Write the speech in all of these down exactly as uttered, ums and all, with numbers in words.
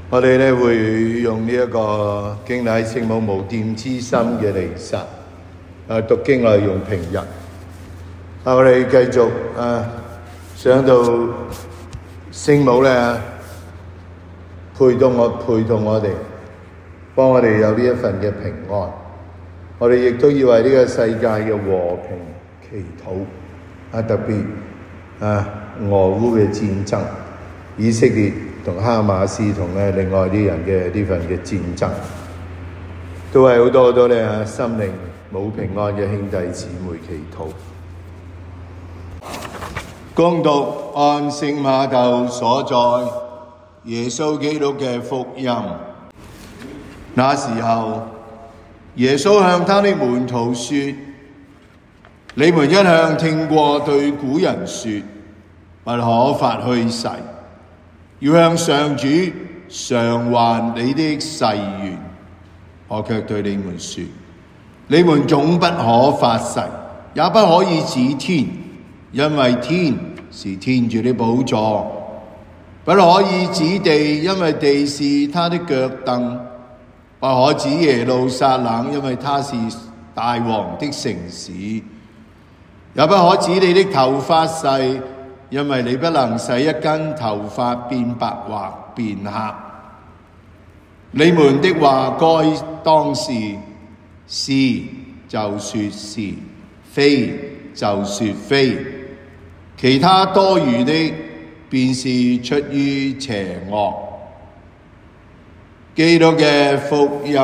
我哋咧會用呢一個經禮聖母無玷之心嘅彌撒，啊讀經我哋用平日，啊我哋繼續啊想到聖母咧陪同我陪同我哋，幫我哋有呢一份嘅平安。我哋亦都要為呢個世界嘅和平祈禱，啊特別啊俄烏嘅戰爭，以色列同哈馬斯同咧另外啲人嘅呢份嘅戰爭，都係好多好多咧心靈冇平安嘅兄弟姊妹祈禱。恭讀按聖瑪竇所載耶穌基督嘅福音。那時候，耶穌向他的門徒說：你們一向聽過對古人說，不可發虛誓，要向上主償還你的誓願。我卻對你們說，你們總不可發誓，也不可以指天，因為天是天主的寶座；不可以指地，因為地是他的腳凳；不可指耶路撒冷，因為它是大王的城市；也不可指你的頭髮誓，因為你不能使一根頭髮變白或變黑。你們的話該當是是就說是，非就說非，其他多餘的便是出於邪惡。基督嘅福音。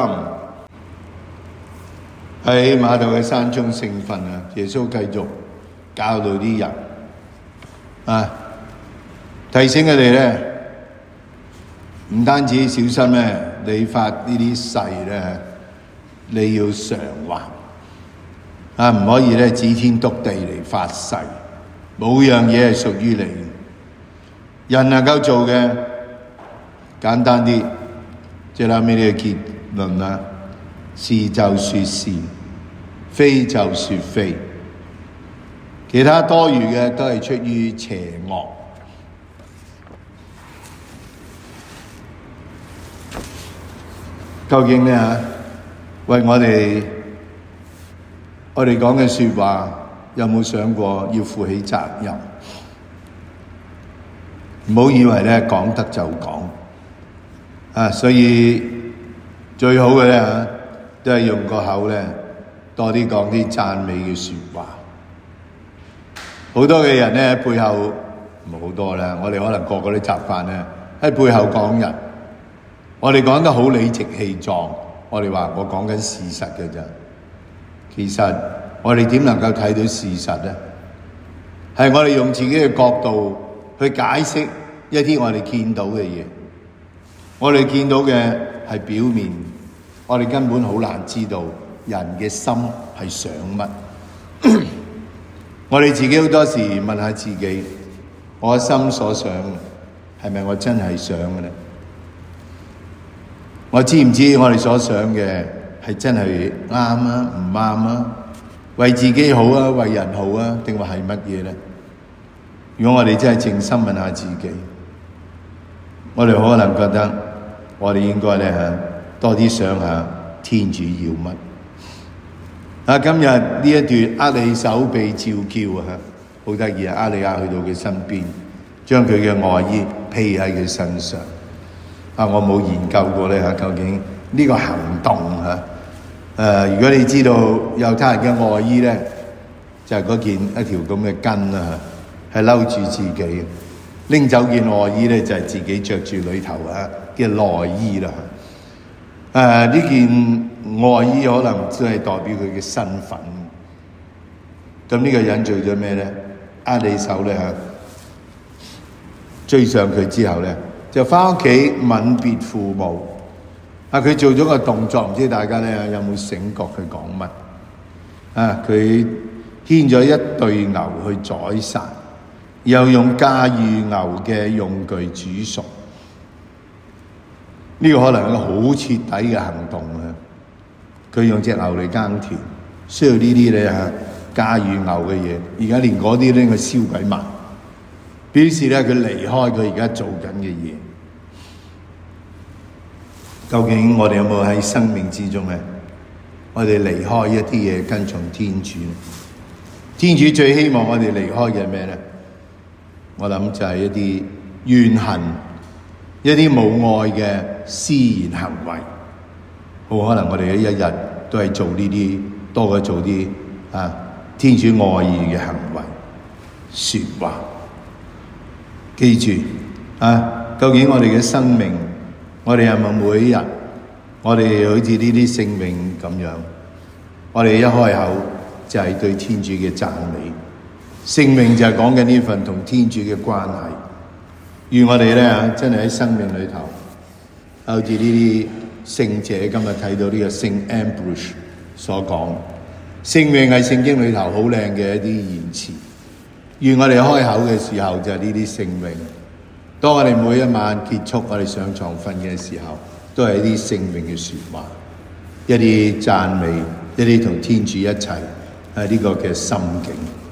喺瑪竇嘅山中聖訓啊，耶穌繼續教導啲人啊，提醒佢哋咧，唔單止小心咧，你發呢啲誓咧，你要償還啊，唔可以咧指天篤地嚟發誓，冇樣嘢係屬於你。人能夠做嘅，簡單啲，即係後尾呢個結論啦，是就說是，非就說非，其他多餘嘅都係出於邪惡。究竟咧嚇，為我哋我哋講嘅説話，有冇想過要負起責任？唔好以為咧講得就講啊！所以最好嘅咧嚇，都係用個口咧多啲講啲讚美嘅説話。好多嘅人咧喺背後唔好多啦，我哋可能個個都習慣咧喺背後講人。我哋講得好理直氣壯，我哋話我講緊事實嘅咋。其實我哋點能夠睇到事實咧？係我哋用自己嘅角度去解釋一啲我哋見到嘅嘢。我哋見到嘅係表面，我哋根本好難知道人嘅心係想乜。我哋自己好多時問下自己，我心所想係咪我真係想嘅咧？我知唔知我哋所想嘅係真係啱啊，唔啱啊？為自己好啊，為人好啊，定話係乜嘢咧？如果我哋真係靜心問下自己，我哋可能覺得我哋應該咧嚇多啲想下天主要乜啊！今日呢一段厄里手被召叫啊，好得意啊！厄里亞去到佢身邊，將佢嘅外衣披喺佢身上。啊！我冇研究過咧嚇，究竟呢個行動嚇誒、呃，如果你知道猶太人嘅外衣咧，就係、是、嗰件一條咁嘅巾啦嚇，係摟住自己，拎走件外衣咧就係、是、自己着住裏頭啊嘅內衣啦。誒、呃、呢件外衣可能真係代表佢嘅身份。咁呢個人做咗咩咧？厄里手咧嚇追上佢之後咧，就翻屋企吻別父母。啊！佢做咗個動作，唔知大家咧有冇醒覺佢講乜？啊！佢牽咗一對牛去宰殺，又用駕馭牛嘅用具煮熟。呢、這個可能係一個好徹底嘅行動啊！佢用隻牛嚟耕田，需要呢啲咧嚇駕馭牛嘅嘢。而家連嗰啲咧佢燒鬼埋，表示咧佢離開佢而家做緊嘅嘢。 究竟我哋有冇喺生命之中咧？我哋離開一啲嘢，跟從天主。天主最希望我哋離開嘅係咩咧？我諗就係一啲怨恨、一啲冇愛嘅思言行為。好可能我哋一日都係做呢啲，多過做啲啊天主愛意嘅行為、說話。記住啊，究竟我哋嘅生命，我哋係咪每一日，我哋好似呢啲聖詠咁樣，我哋一開口就係對天主嘅讚美。聖詠就係講緊呢份同天主嘅關係。願我哋咧真係喺生命裏頭，好似呢啲聖者今日睇到呢個聖 Ambrose 所講，聖詠係聖經裏頭好靚嘅一啲言辭。願我哋開口嘅時候就係呢啲聖詠。當我哋每一晚結束，我哋上床瞓嘅時候，都係一啲聖詠嘅說話，一啲讚美，一啲同天主一齊喺呢個嘅心境。